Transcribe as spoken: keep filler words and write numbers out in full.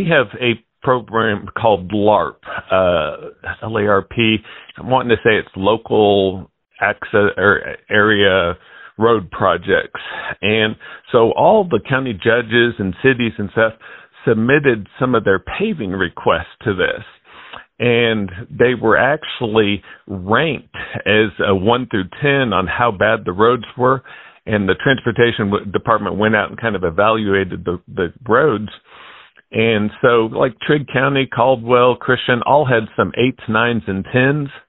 we have a program called LARP, uh, L A R P. I'm wanting to say it's local access or area road projects. And so all the county judges and cities and stuff submitted some of their paving requests to this. And they were actually ranked as a one through ten on how bad the roads were. And the transportation department went out and kind of evaluated the, the roads. And so like Trigg County, Caldwell, Christian all had some eights, nines, and tens.